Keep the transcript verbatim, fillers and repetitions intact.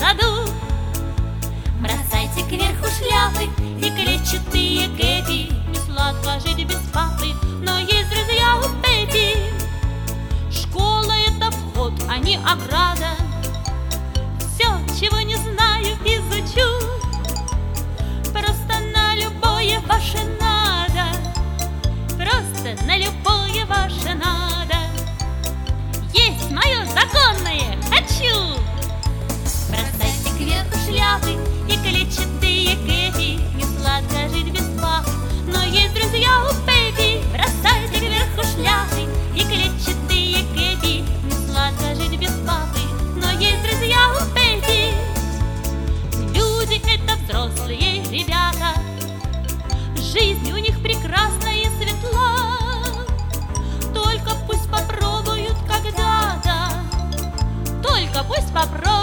саду. Бросайте кверху шляпы и клетчатые кепи. Не сладко жить без папы, но есть друзья у Пеппи. Школа — это вход, а не ограда. Все, чего не знаю, изучу. Просто на любое ваше надо. Просто на любое ваше надо. Есть мое законное «хочу». Бросайте кверху шляпы и клетчатые кепи. Не сладко жить без папы, но есть друзья у Пеппи. Бросайте кверху шляпы и клетчатые кепи. Не сладко жить без папы, но есть друзья у Пеппи. Люди — это взрослые ребята. Жизнь у них прекрасна и светла. Только пусть попробуют когда-то. Только пусть попробуют